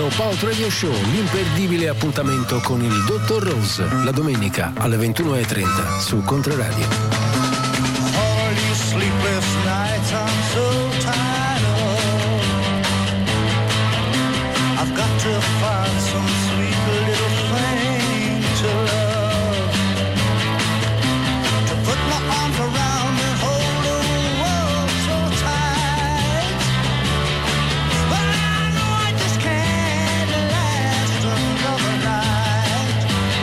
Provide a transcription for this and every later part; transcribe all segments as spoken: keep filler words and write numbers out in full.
Dropout Radio Show, l'imperdibile appuntamento con il dottor Rose, la domenica alle ventuno e trenta su Controradio. All you sleepless nights I'm so tired of. I've got to find some sweet little thing to love, to put my arms around and hold the world so tight. But I know I just can't last another night.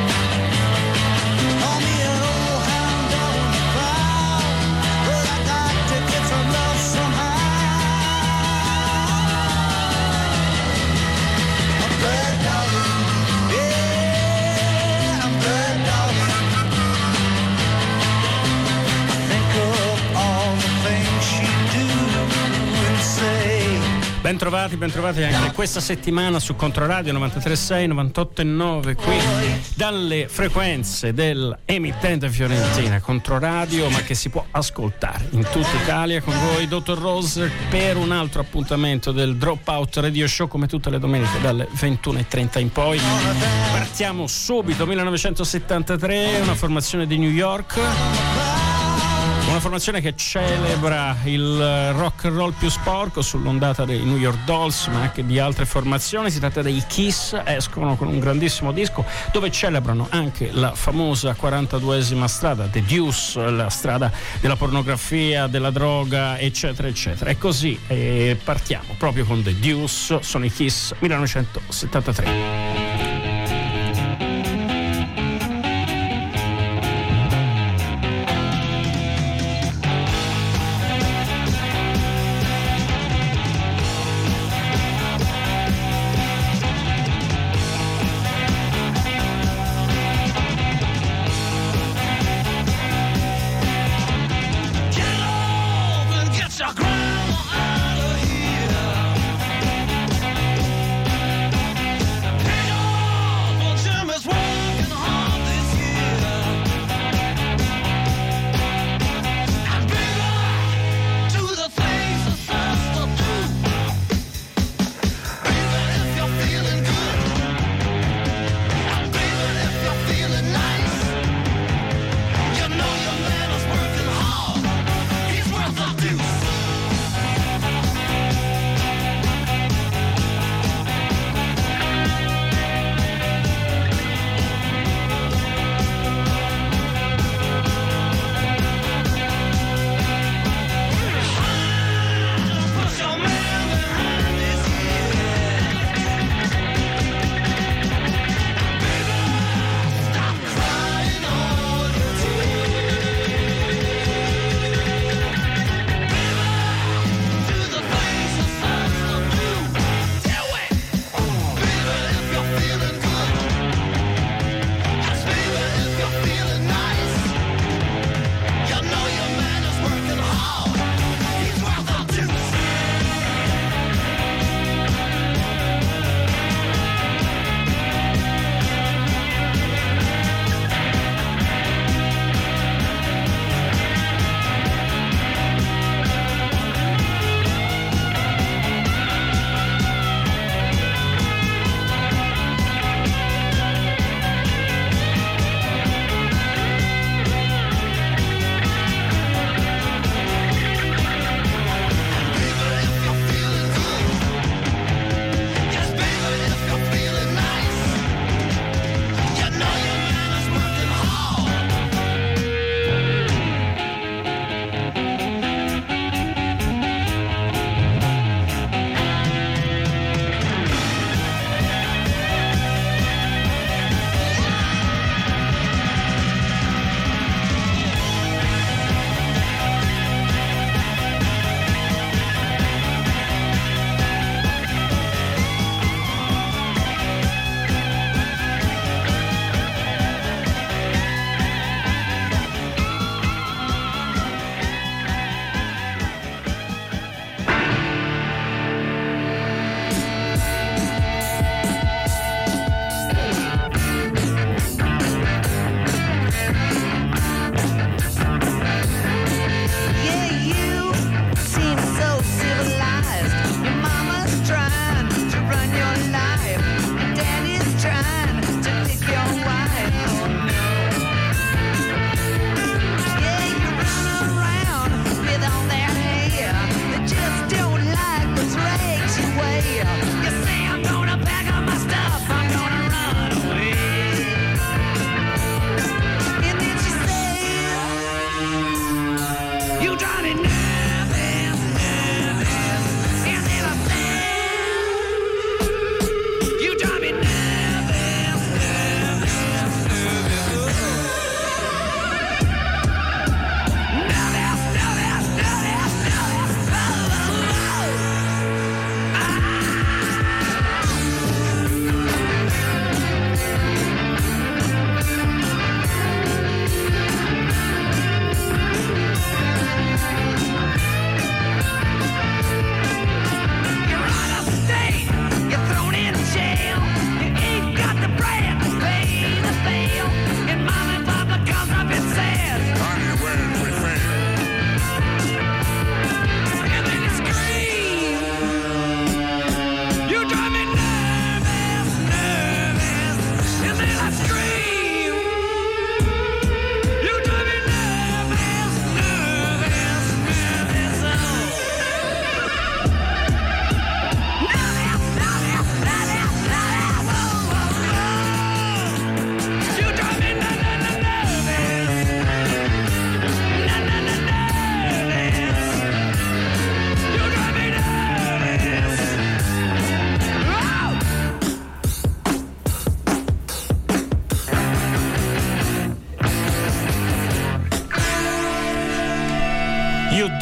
Call me an old hound dog on the prowl, but I got to get some love somehow. I'm bad dogging, yeah, I'm bad dogging. I think of all the things she do and say. Bentrovati, bentrovati anche questa settimana su Controradio novantatré virgola sei, novantotto virgola nove, qui dalle frequenze dell'emittente fiorentina Controradio, ma che si può ascoltare in tutta Italia. Con voi dottor Rose per un altro appuntamento del Dropout Radio Show, come tutte le domeniche dalle ventuno e trenta in poi. Partiamo subito, millenovecentosettantatré, una formazione di New York, una formazione che celebra il rock and roll più sporco sull'ondata dei New York Dolls, ma anche di altre formazioni. Si tratta dei Kiss, escono con un grandissimo disco dove celebrano anche la famosa quarantaduesima strada, The Deuce, la strada della pornografia, della droga, eccetera eccetera. E così eh, partiamo proprio con The Deuce, sono i Kiss, millenovecentosettantatré. Get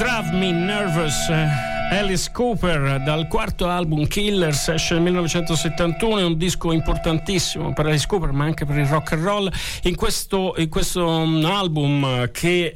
Drive Me Nervous, Alice Cooper, dal quarto album Killers, esce nel millenovecentosettantuno, è un disco importantissimo per Alice Cooper ma anche per il rock and roll. In questo, in questo album che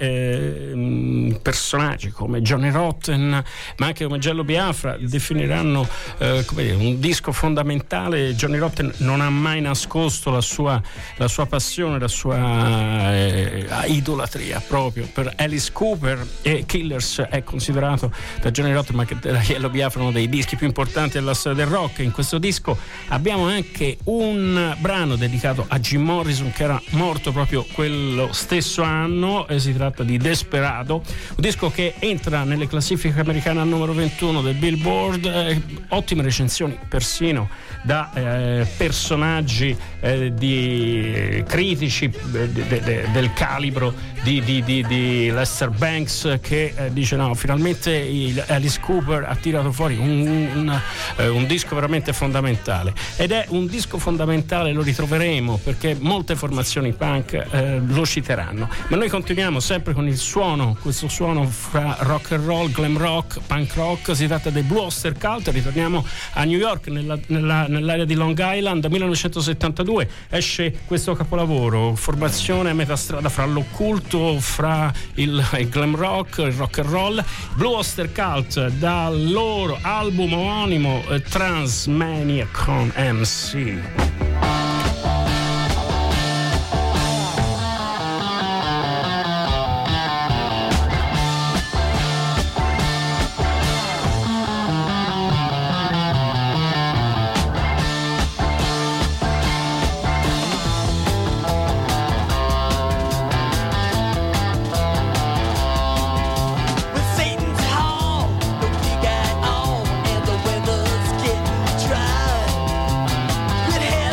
eh, personaggi come Johnny Rotten ma anche come Jello Biafra definiranno eh, come dire, un disco fondamentale. Johnny Rotten non ha mai nascosto la sua, la sua passione, la sua eh, idolatria proprio per Alice Cooper, e Killers è considerato da Johnny Rotten ma che da Jello Biafra uno dei dischi più importanti della storia del rock. In questo disco abbiamo anche un brano dedicato a Jim Morrison, che era morto proprio quello stesso anno, e si tratta di Desperado, un disco che entra nelle classifiche americane al numero ventuno del Billboard, eh, ottime recensioni persino da eh, personaggi eh, di eh, critici eh, de, de, del calibro di, di, di, di Lester Banks, che eh, dice no, finalmente il Alice Cooper ha tirato fuori un, un, eh, un disco veramente fondamentale, ed è un disco fondamentale, lo ritroveremo perché molte formazioni punk eh, lo citeranno, ma noi continuiamo sempre con il suono, questo suono fra rock and roll, glam rock, punk rock. Si tratta dei Blue Oyster Cult. Ritorniamo a New York, nella, nella, nell'area di Long Island. millenovecentosettantadue esce questo capolavoro, formazione a metà strada fra l'occulto, fra il, il glam rock, il rock and roll. Blue Oyster Cult, dal loro album omonimo eh, Transmania con M C. With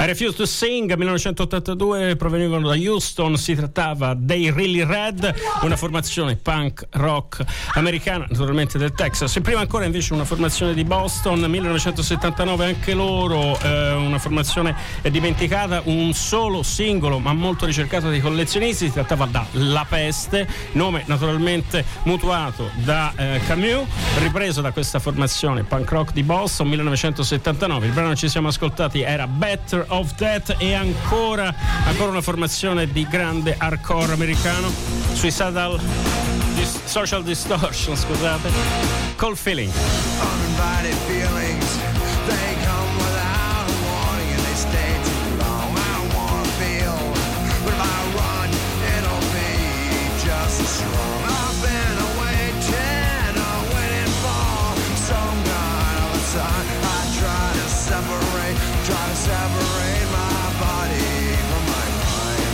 Refuse to Sing, millenovecentottantadue, provenivano da Houston, si trattava dei Really Red, una formazione punk rock americana, naturalmente del Texas, e prima ancora invece una formazione di Boston, millenovecentosettantanove, anche loro eh, una formazione dimenticata, un solo singolo ma molto ricercato dai collezionisti, si trattava da La Peste, nome naturalmente mutuato da eh, Camus, ripreso da questa formazione punk rock di Boston, millenovecentosettantanove. Il brano che ci siamo ascoltati era Better of That, e ancora ancora una formazione di grande hardcore americano, Suicidal Dis- Social Distortion, scusate, Cold Feeling. Uninvited feelings, they come without a warning and they stay too long. I don't wanna feel, but if I run, it'll be just as strong. I've been awaiting, I'm waiting for some kind of a sign. I try to separate, try to separate my body from my mind.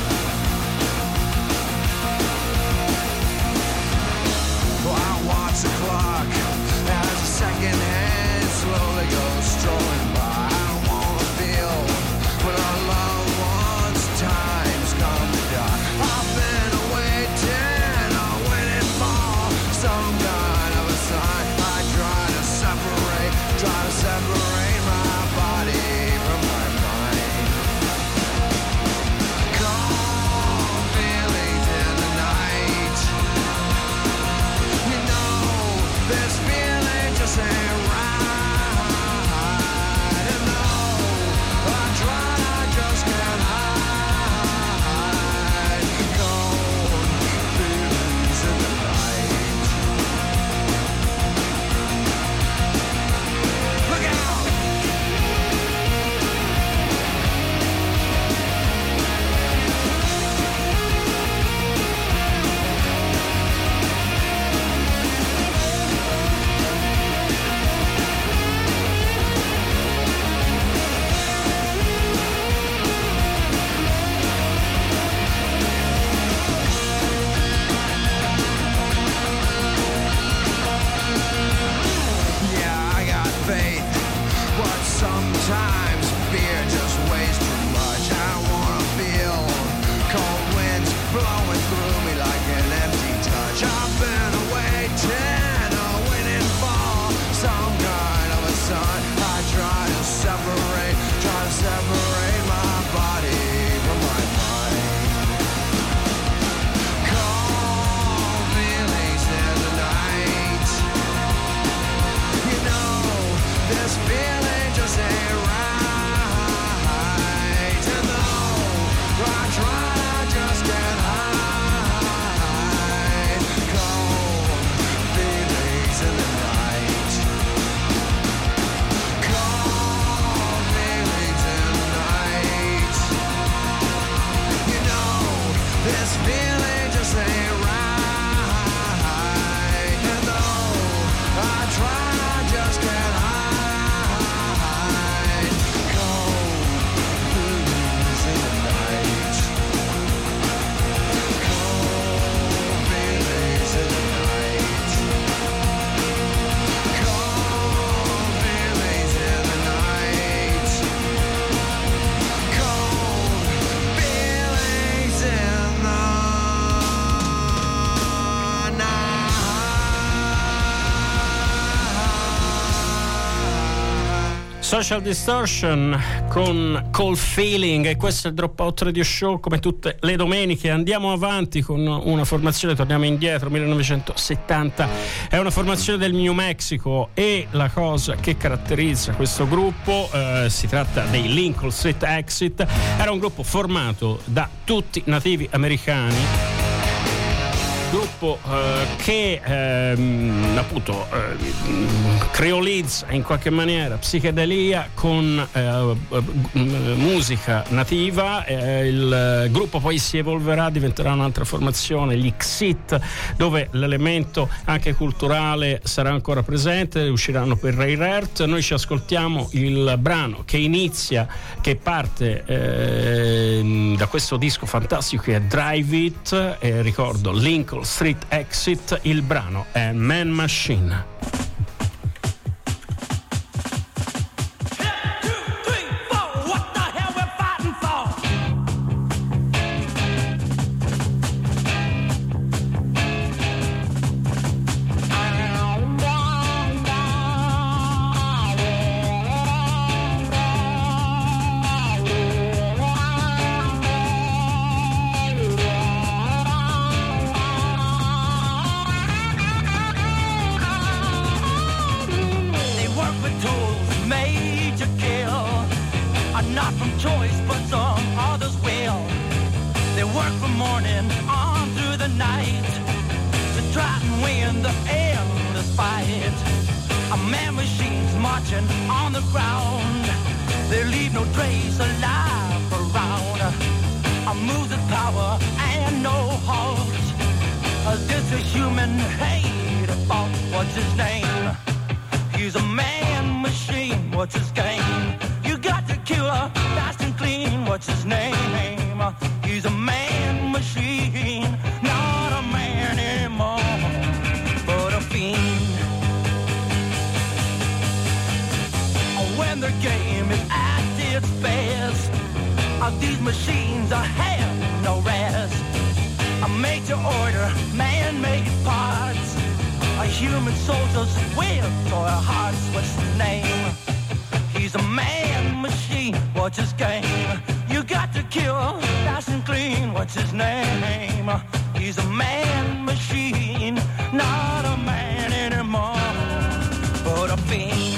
Well, I watch the clock as the second hand slowly goes strolling by. I don't wanna feel when our loved ones' time's come to die. I've been waiting, I'm waiting for some kind of a sign. I try to separate, try to separate my body from my mind. Cold feelings in the night. You know this feeling just ain't right. And no, I try, I just can't hide. Cold feelings in the night. Look out! Yeah, I got faith, but sometimes fear just weighs too much. I wanna feel cold winds blowing through me like an empty touch. I've been waiting, uh, waiting for some kind of a sign. I try to separate, try to separate my body from my mind. Cold feelings in the night. You know, this feeling just ain't right. And though I try, I just can't hide. Cold feelings in the night. Cold feelings in the night. You know, this feeling just ain't right. And though I try, I just can't hide. Cold feelings in the night. Cold feelings in the night. Cold feelings in the night. Cold feelings in the night. Social Distortion con Cold Feeling, e questo è il Dropout Radio Show. Come tutte le domeniche andiamo avanti con una formazione, torniamo indietro, millenovecentosettanta, è una formazione del New Mexico, e la cosa che caratterizza questo gruppo, eh, si tratta dei Lincoln Street Exit, era un gruppo formato da tutti nativi americani, gruppo eh, che ehm, appunto eh, creolizza in qualche maniera psichedelia con eh, musica nativa. Eh, il gruppo poi si evolverà, diventerà un'altra formazione, gli Xit, dove l'elemento anche culturale sarà ancora presente, usciranno per Ray Rert. Noi ci ascoltiamo il brano che inizia, che parte eh, da questo disco fantastico che è Drive It, e ricordo Lincoln Street Exit, il brano è Man Machine. Two, three, four, what the hell They work from morning on through the night to try and win the endless fight. A man machines marching on the ground. They leave no trace alive around. A moves with power and no halt. Uh, this is human hate about what's his name. He's a man machine, what's his game? You got to kill her fast and clean, what's his name? He's a man machine, not a man anymore, but a fiend. When the game is at its best, uh, these machines are have no rest. A made to order, man-made parts. A human soldiers with toy hearts. What's his name? He's a man machine. What's his game? You got to kill, fast and clean. What's his name? He's a man machine, not a man anymore, but a fiend.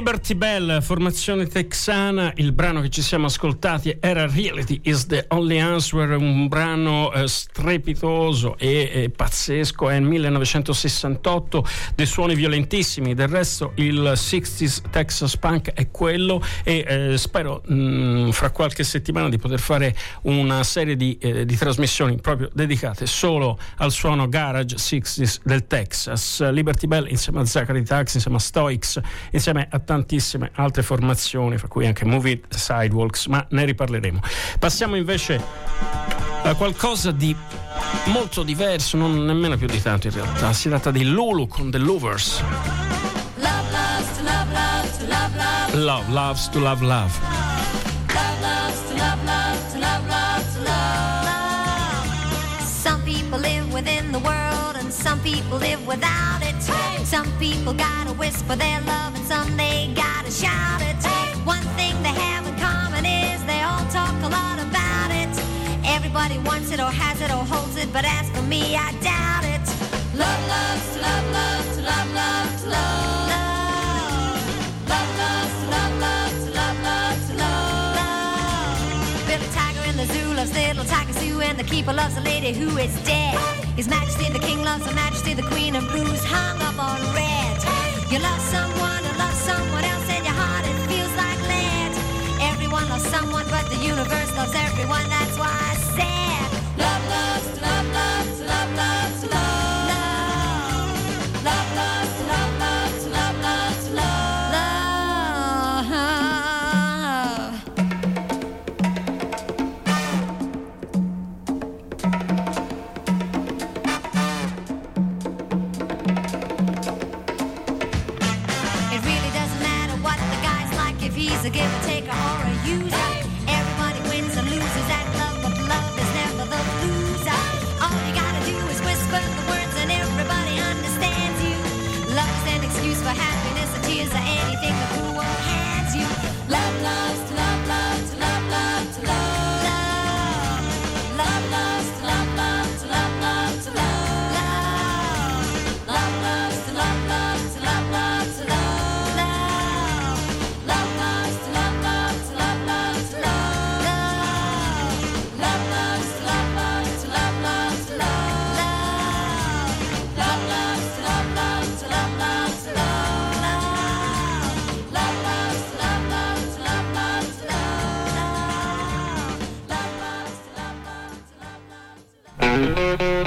Liberty Bell, formazione texana. Il brano che ci siamo ascoltati era Reality is the Only Answer, un brano eh, strepitoso e, e pazzesco. È il millenovecentosessantotto, dei suoni violentissimi. Del resto il sessanta Texas Punk è quello, e eh, spero mh, fra qualche settimana di poter fare una serie di, eh, di trasmissioni proprio dedicate solo al suono garage sessanta del Texas. Liberty Bell insieme a Zachary Tax, insieme a Stoics, insieme a tantissime altre formazioni, fra cui anche Movie Sidewalks, ma ne riparleremo. Passiamo invece a qualcosa di molto diverso, non nemmeno più di tanto in realtà. Si tratta di Lulu con The Lovers. Love loves to love, love to love, love. Love loves to love, love. Love loves to love, love to love, love to love. Some people live within the world and some people live without it. Some people gotta whisper their love and some they gotta shout it. One thing they have in common is they all talk a lot about it. Everybody wants it or has it or holds it, but as for me, I doubt it. Love loves to love, love to love, love to love. Love loves to love, love to love, love to love. Billy Tiger in the zoo loves little Tiger Sue, and the keeper loves a lady who is dead. His Majesty the King loves Her Majesty the Queen, and blues hung up on red. You love someone who loves someone else, and your heart it feels like lead. Everyone loves someone, but the universe loves everyone. That's why I said love loves to love, love to love, love to love. Love loves to love, love to love, love to love. It really doesn't matter what the guy's like, if he's a giver, taker, or a user. Everybody wins and loses at love, but love is never the loser. All you gotta do is whisper the words and everybody understands you. Love is an excuse for happiness and tears or anything the cool world hands you. Love loves to love, love to love, love to love. Love, love loves to love, love to love, love to love. Love, love loves to love, love to love, love to love. Love, love loves to love, love to love, love to love. Love, love loves to love, love to love, love to love. Love, love loves to love, love to love, love to love. Love, love loves to love, love to love, love to love. Love loves to love, love to love, love to love.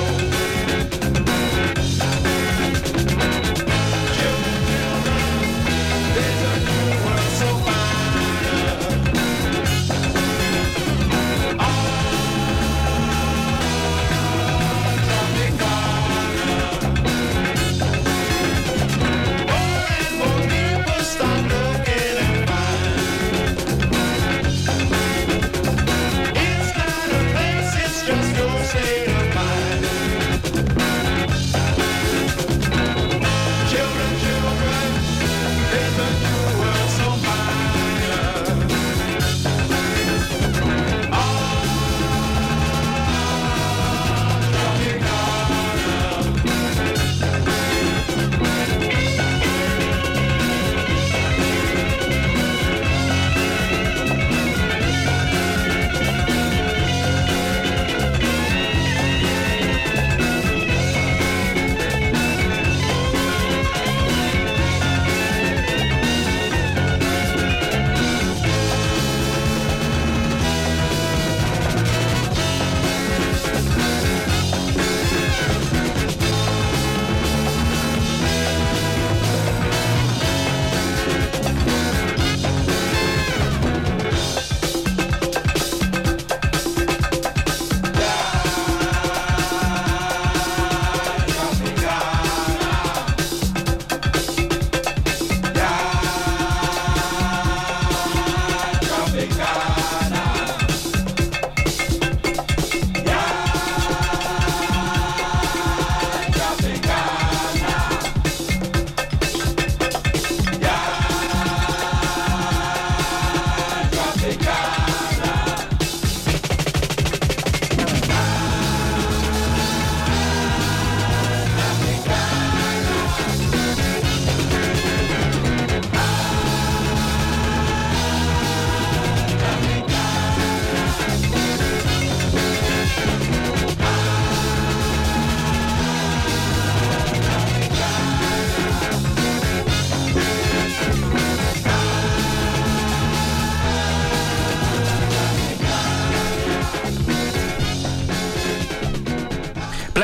Children,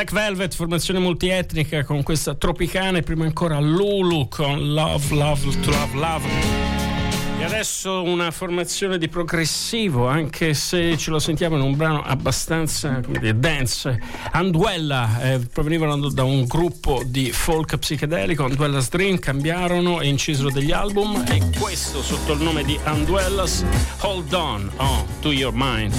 Black Velvet, formazione multietnica con questa Tropicana, e prima ancora Lulu con Love, Love, to Love, Love. E adesso una formazione di progressivo, anche se ce lo sentiamo in un brano abbastanza, come dire, dance. Anduella, eh, provenivano da un gruppo di folk psichedelico, Anduella's Dream, cambiarono e incisero degli album, e questo sotto il nome di Anduella's Hold On, oh, to Your Mind.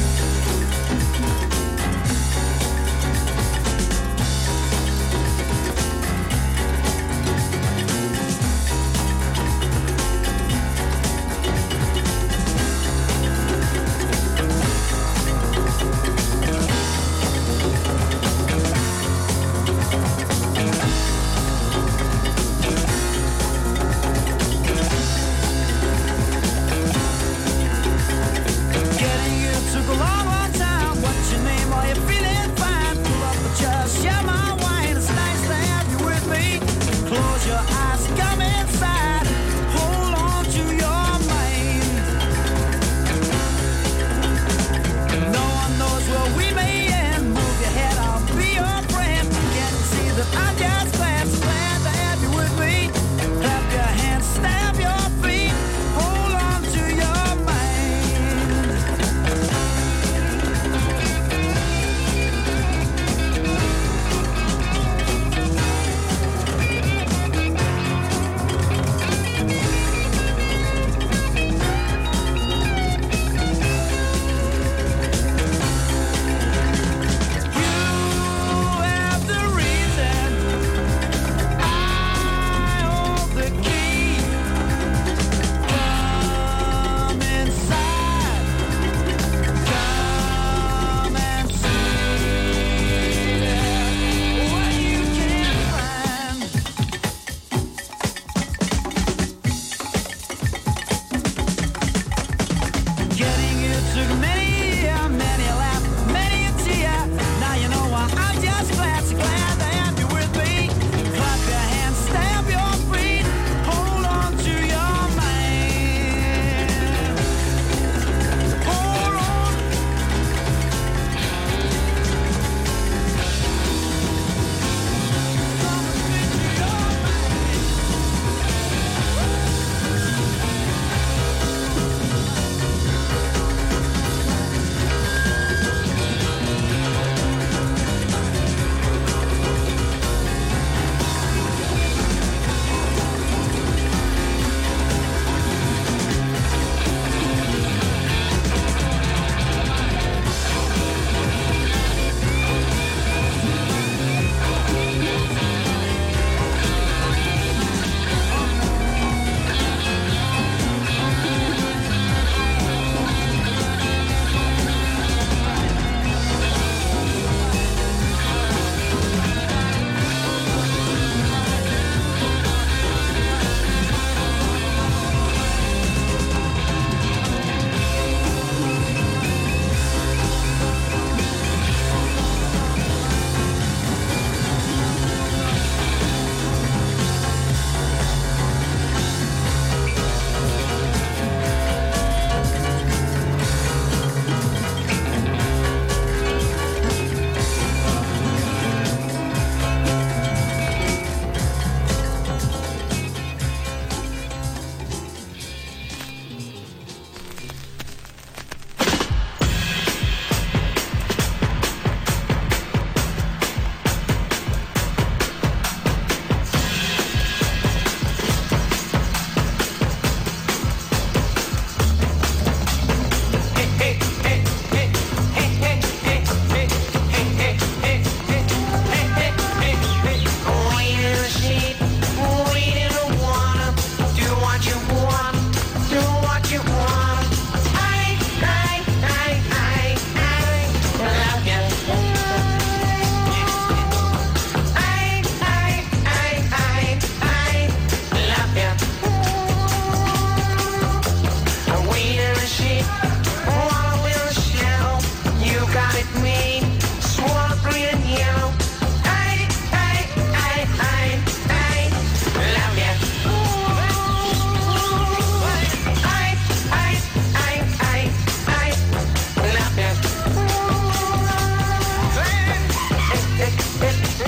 Getting you took a long while.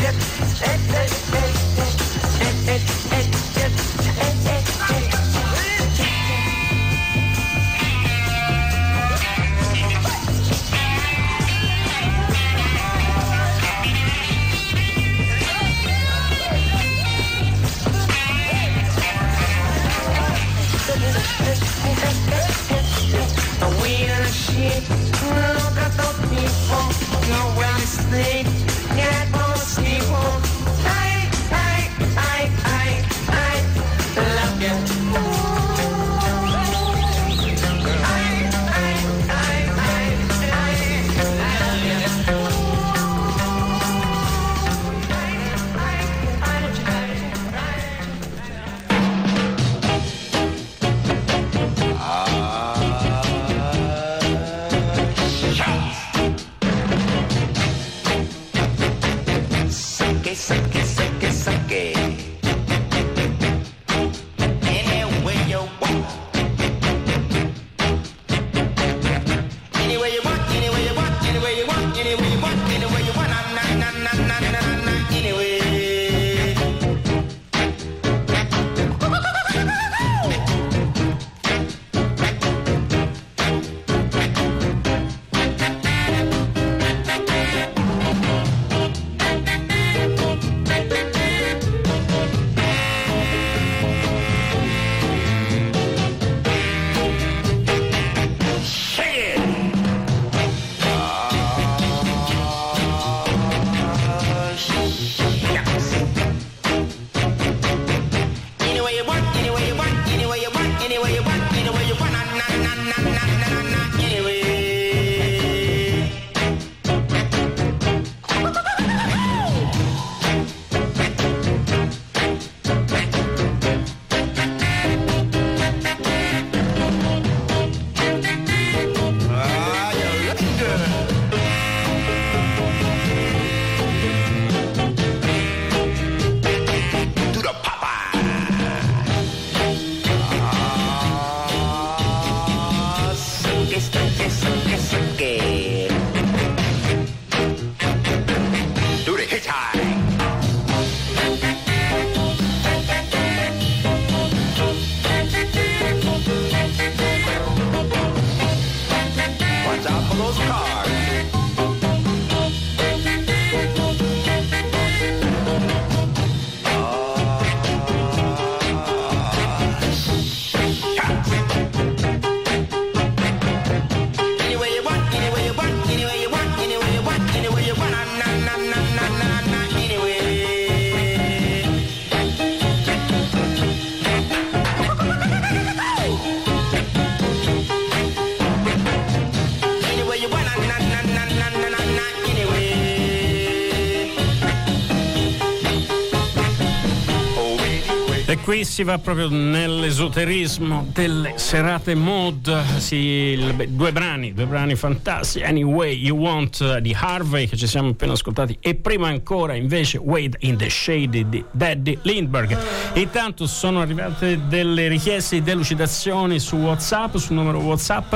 E qui si va proprio nell'esoterismo delle serate mod. Sì, il, due brani, due brani fantastici. Anyway You Want di Harvey, che ci siamo appena ascoltati, e prima ancora invece Wade in the Shade di Daddy Lindbergh. Intanto sono arrivate delle richieste di delucidazioni su WhatsApp, sul numero WhatsApp.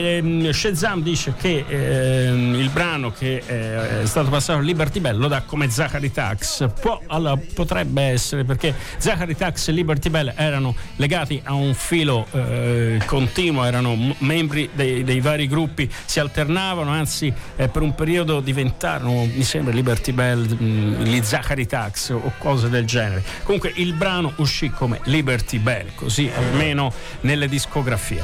E Shazam dice che eh, il brano che eh, è stato passato a Liberty Bell lo dà come Zachary Tax. Può, allora, potrebbe essere, perché Zachary Tax e Liberty Bell erano legati a un filo eh, continuo, erano m- membri dei, dei vari gruppi, si alternavano, anzi eh, per un periodo diventarono, mi sembra, Liberty Bell mh, gli Zachary Tax o cose del genere. Comunque il brano uscì come Liberty Bell, così almeno nelle discografie.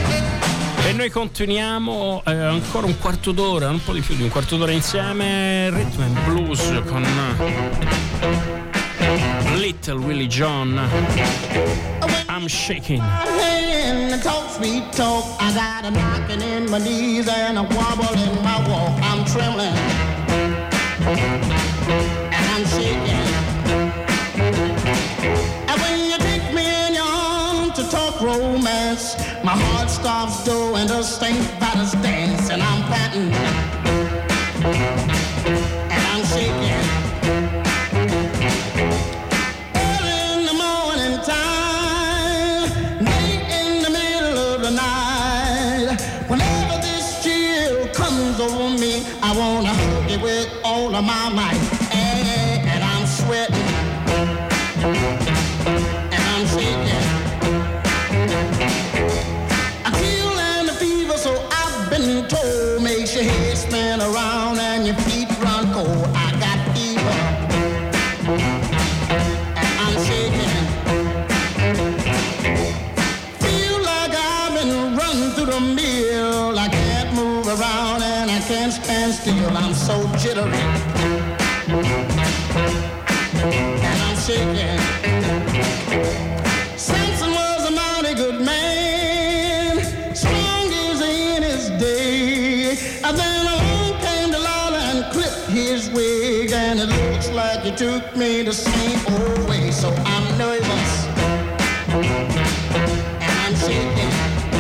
E noi continuiamo eh, ancora un quarto d'ora, un po' di più di un quarto d'ora insieme, Rhythm and Blues con Little Willie John, I'm Shaking. Talk sweet talk, I got a knocking in my knees and a wobble in my walk. I'm trembling and I'm shaking. And when you take me in your arms to talk romance, my heart stops doing the St. Vitus dance, and I'm panting and I'm shaking. I wanna hug you with all of my might. Hey, so jittery. And I'm shaking. Samson was a mighty good man, strong as in his day. And then along came Delilah and clipped his wig, and it looks like he took me the same old way. So I'm nervous and I'm shaking.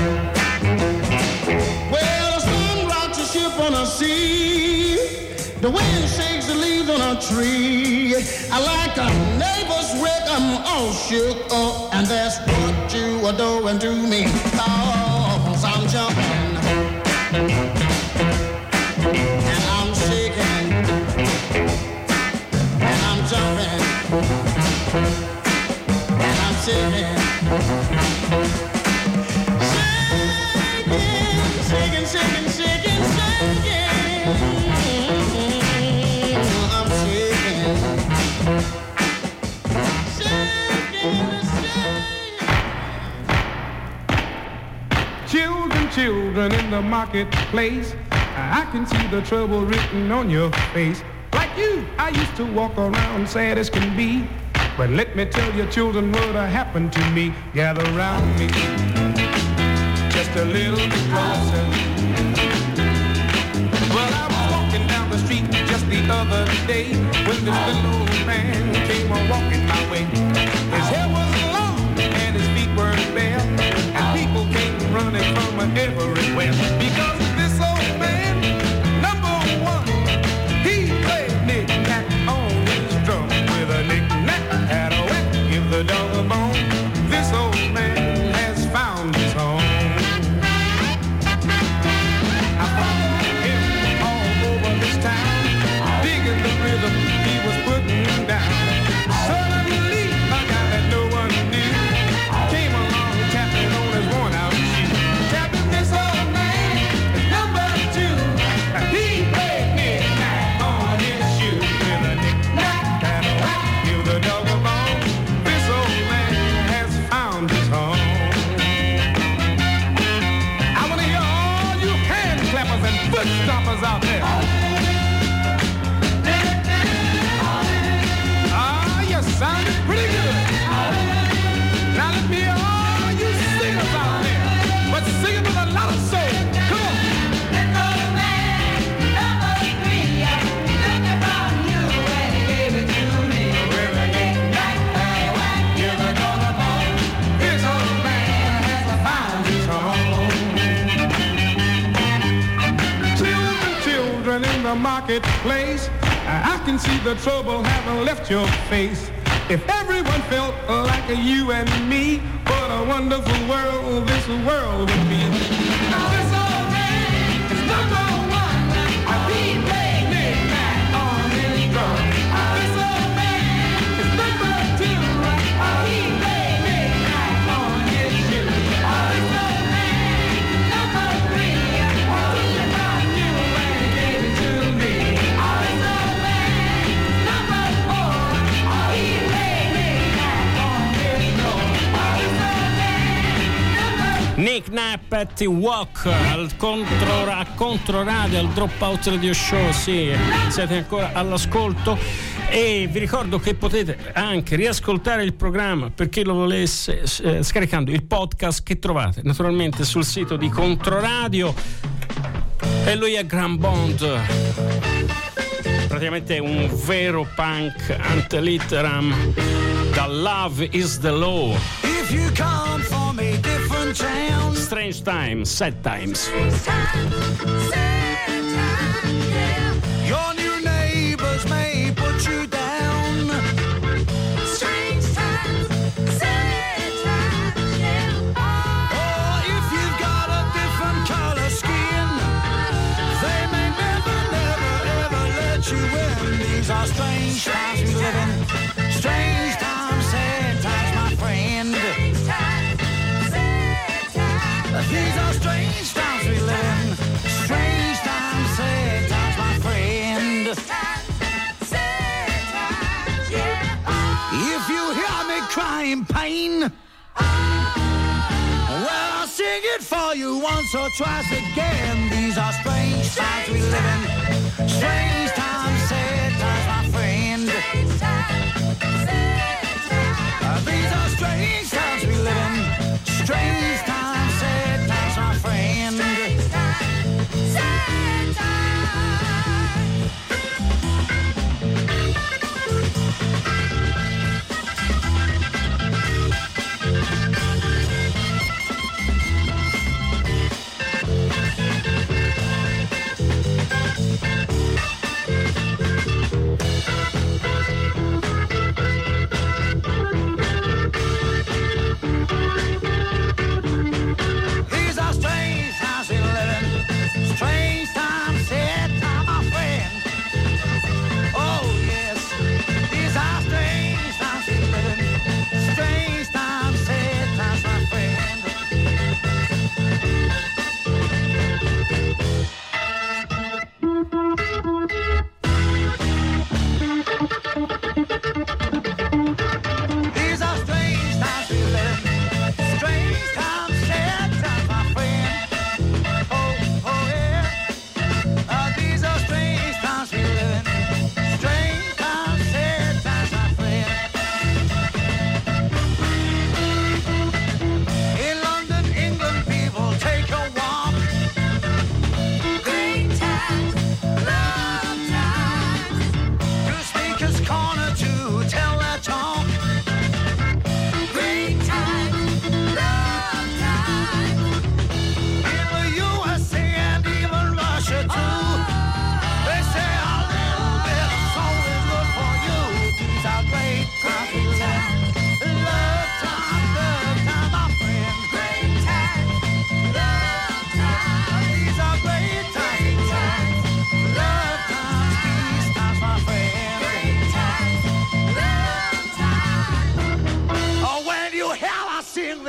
Well, the sun rocks a ship on a sea, the wind shakes the leaves on a tree. I like a neighbor's wreck, I'm all shook up, and that's what you are doing to me. Cause I'm jumping and I'm shaking and I'm jumping and I'm shaking. Shaking, shaking, shaking, shaking. I'm shaking. Children, children in the marketplace, I can see the trouble written on your face. Like you, I used to walk around sad as can be, but let me tell you, children, what happened to me. Gather round me, just a little bit closer. Well, I was walking down the street just the other day when this little old man came on walking my way. His hair was long and his feet were bare, and people came running from everywhere because this old man, number one, he played knick-knack on his drum with a knick-knack, had a whack, give the dog a bone. This old man has found his home. I followed him all over this town, digging the rhythm he was putting down. Suddenly, a guy that no one knew came along tapping on his worn-out shoe. Tapping this old man is number two. He played knick-knack on his shoe with a knick-knack and a whack, give the dog a bone. This old man has found his home. I want to hear all you hand clappers and foot stompers out there. Ah, you sounded pretty good. Now let me hear all you singers out there, but sing it with a lot of soul. Come on. This old man has found his home. Children, children in the marketplace, I can see the trouble haven't left your face. If everyone felt like you and me, what a wonderful world this world would be. Now this old man is number one. He played knick-knack on his drum. This old man is number two. He played knick-knack on his shoe. This old man, number three. Teach about you and gave it to me. This old man, number four. He played knick-knack on his floor. This old man, number Nick Knapp, Patty Walk al contro, a Controradio, al Dropout Radio Show. Sì, siete ancora all'ascolto e vi ricordo che potete anche riascoltare il programma per chi lo volesse eh, scaricando il podcast che trovate naturalmente sul sito di Controradio. E lui è Graham Bond, praticamente un vero punk ante litteram, da Love is the Law. If you come from a different town, Strange Times, Sad Times. your new neighbors may put you down. Strange times, sad times, yeah. Or if you've got a different color skin, they may never, never, ever let you in. These are strange times we live in. Strange times, sad times, my friend. These are strange times we live in. Strange times, sad times, my friend. If you hear me crying pain, well, I'll sing it for you once or twice again. These are strange times we live in. Strange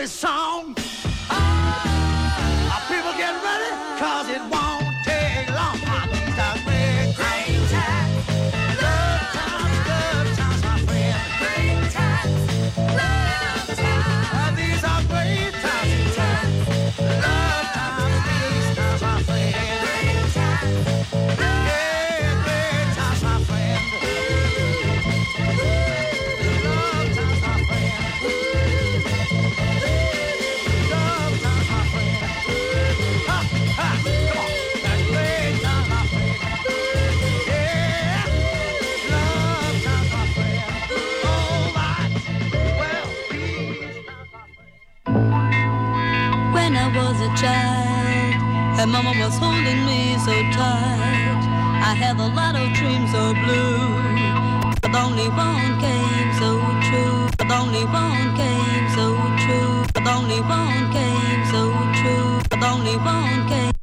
this song. Oh, people get ready, cause it won't take long. These are great, great times. Love times, love times, my friend. Great times, love times. These are great times. Love times, these times, my friend. Great times. Yeah, great times, my friend. Love times, my friend. Love times, my friend. Ha, ha, come on. That's great times, my friend. Yeah, love times, my friend. All right. Well, these times, my friend. When I was a child, and Mama was holding me so tight, I had a lot of dreams so blue, but only one came so true. But only one came so true. But only one came so true. But only one came.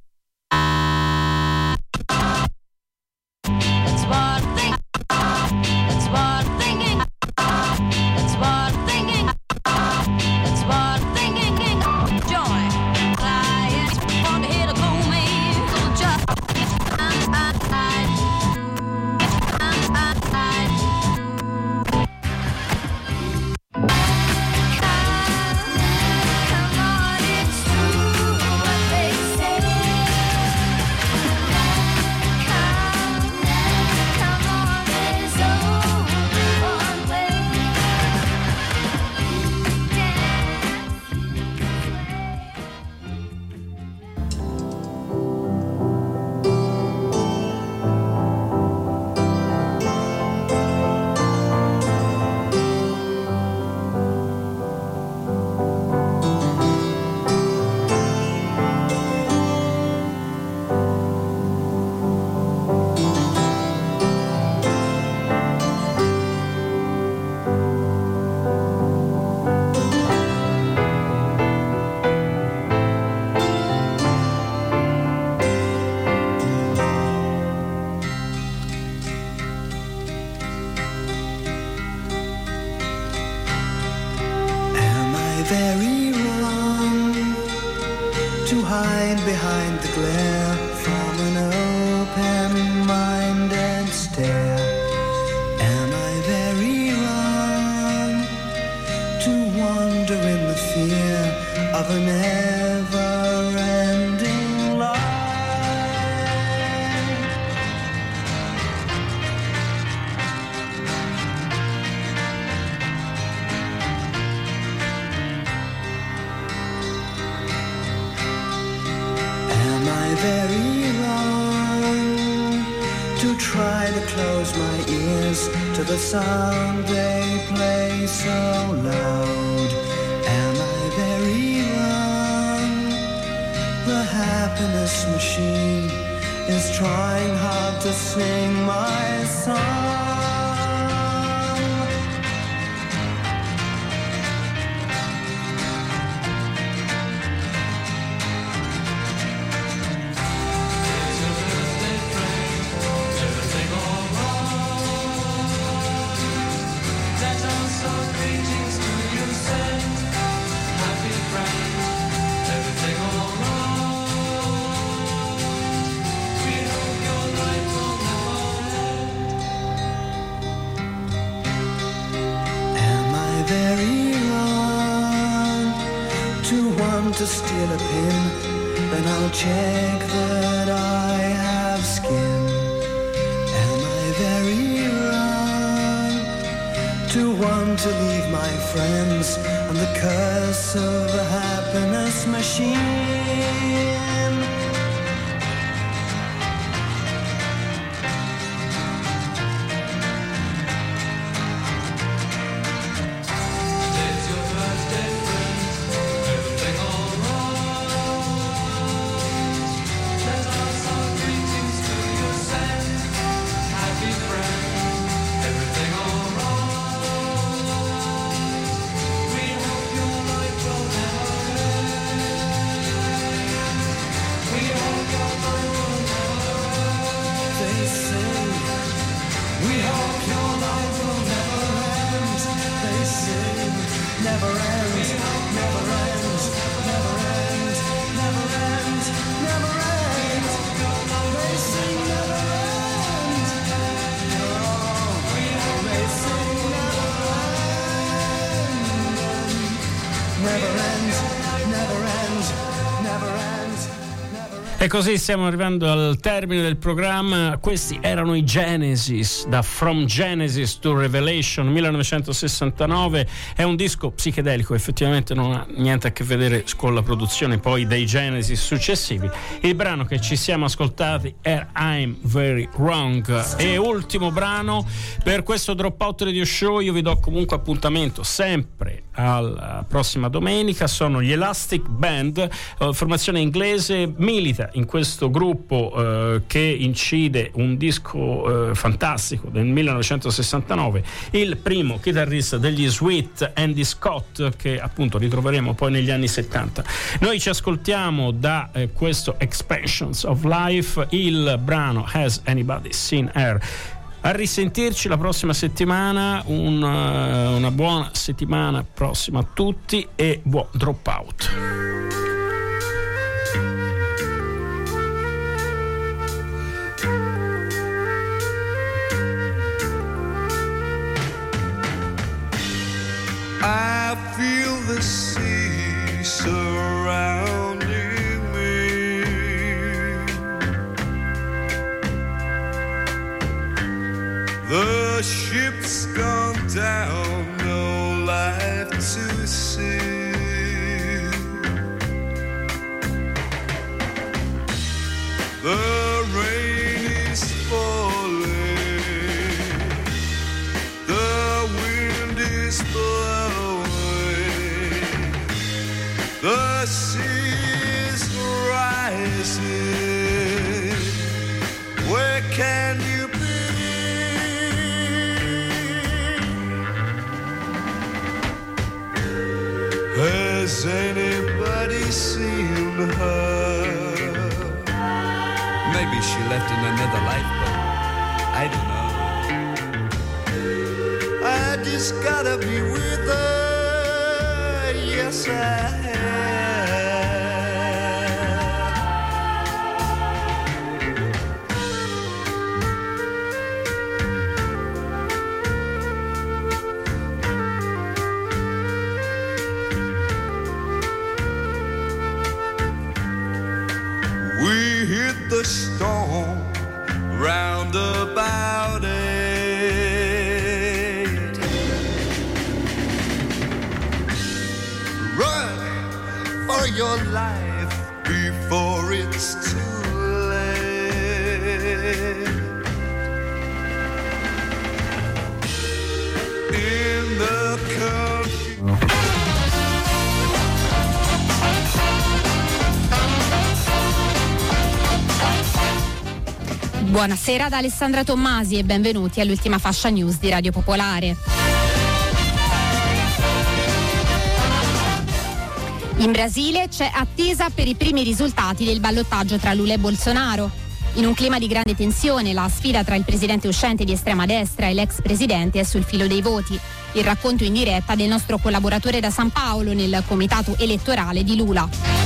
It's what I'm thinking. It's what I'm thinking. It's what I'm thinking. It's what I'm thinking. Joy. I want to hear the cool me. Little joy. I, I, I, I, I, I. Come on, it's true what they say. Come, come on, there's only one way. Am I very wrong to hide behind the glare from an open-minded stare? Am I very wrong to wander in the fear of a never-ending life? Am I very wrong to try to close my ears to the sound they play so loud? Am I very wrong? The happiness machine is trying hard to sing my song. Am I very wrong to want to steal a pin? Then I'll check that I have skin. Am I very wrong to want to leave my friends on the curse of the happiness machine? Never ends, never ends. never ends, never ends, never ends. E così stiamo arrivando al termine del programma. Questi erano i Genesis, da From Genesis to Revelation millenovecentosessantanove. È un disco psichedelico, effettivamente non ha niente a che vedere con la produzione poi dei Genesis successivi. Il brano che ci siamo ascoltati è I'm Very Wrong. E ultimo brano per questo Dropout Radio Show. Io vi do comunque appuntamento sempre alla prossima domenica. Sono gli Elastic Band, formazione inglese, milita in questo gruppo eh, che incide un disco eh, fantastico del millenovecentosessantanove, il primo chitarrista degli Sweet, Andy Scott, che appunto ritroveremo poi negli anni settanta. Noi ci ascoltiamo da eh, questo Expansions of Life il brano Has Anybody Seen Her? A risentirci la prossima settimana, un, uh, una buona settimana prossima a tutti e buon Dropout. I feel the sea surrounding me. The ship's gone down, no life to see. The rain is falling, the wind is blowing, the sea is rising. Where can you be? Has anybody seen her? Maybe she left in another life, but I don't know. I just gotta be with her, yes I have. We hit the storm round about it. Run for your life before it's too late. In the country. Buonasera da Alessandra Tommasi e benvenuti all'ultima fascia news di Radio Popolare. In Brasile c'è attesa per i primi risultati del ballottaggio tra Lula e Bolsonaro. In un clima di grande tensione, la sfida tra il presidente uscente di estrema destra e l'ex presidente è sul filo dei voti. Il racconto in diretta del nostro collaboratore da San Paolo nel comitato elettorale di Lula.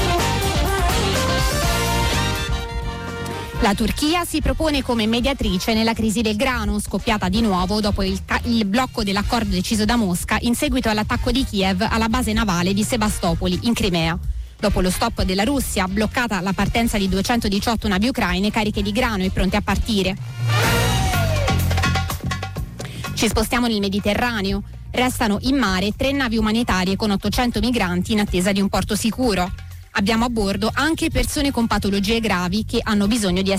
La Turchia si propone come mediatrice nella crisi del grano, scoppiata di nuovo dopo il, ca- il blocco dell'accordo deciso da Mosca in seguito all'attacco di Kiev alla base navale di Sebastopoli, in Crimea. Dopo lo stop della Russia, bloccata la partenza di duecentodiciotto navi ucraine cariche di grano e pronte a partire. Ci spostiamo nel Mediterraneo. Restano in mare tre navi umanitarie con ottocento migranti in attesa di un porto sicuro. Abbiamo a bordo anche persone con patologie gravi che hanno bisogno di essere